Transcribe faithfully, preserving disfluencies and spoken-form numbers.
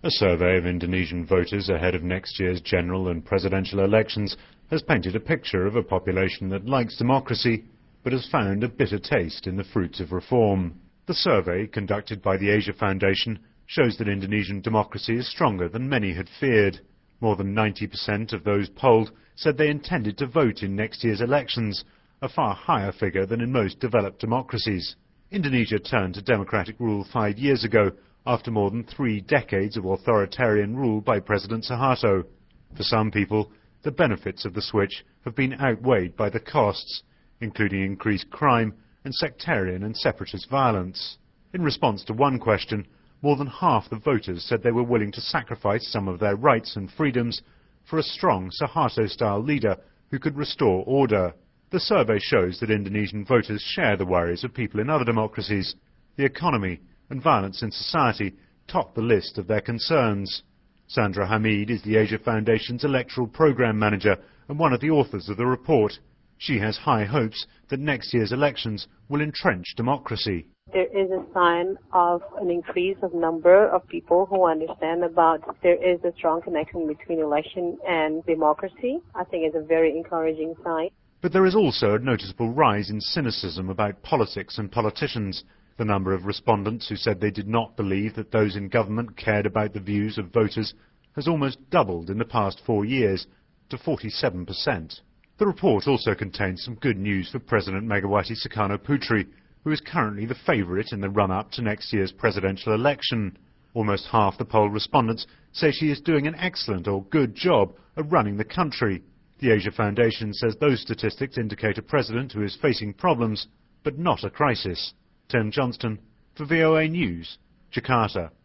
A survey of Indonesian voters ahead of next year's general and presidential elections has painted a picture of a population that likes democracy but has found a bitter taste in the fruits of reform. The survey, conducted by the Asia Foundation, shows that Indonesian democracy is stronger than many had feared. More than ninety percent of those polled said they intended to vote in next year's elections, a far higher figure than in most developed democracies. Indonesia turned to democratic rule five years ago, after more than three decades of authoritarian rule by President Suharto. For some people, the benefits of the switch have been outweighed by the costs, including increased crime and sectarian and separatist violence. In response to one question, more than half the voters said they were willing to sacrifice some of their rights and freedoms for a strong Suharto-style leader who could restore order. The survey shows that Indonesian voters share the worries of people in other democracies. The economy and violence in society top the list of their concerns. Sandra Hamid is the Asia Foundation's electoral program manager and one of the authors of the report. She has high hopes that next year's elections will entrench democracy. There is a sign of an increase of number of people who understand about there is a strong connection between election and democracy. I think it's a very encouraging sign. But there is also a noticeable rise in cynicism about politics and politicians. The number of respondents who said they did not believe that those in government cared about the views of voters has almost doubled in the past four years to forty-seven percent. The report also contains some good news for President Megawati Sukarno Putri, who is currently the favourite in the run-up to next year's presidential election. Almost half the poll respondents say she is doing an excellent or good job of running the country. The Asia Foundation says those statistics indicate a president who is facing problems, but not a crisis. Tim Johnston for V O A News, Jakarta.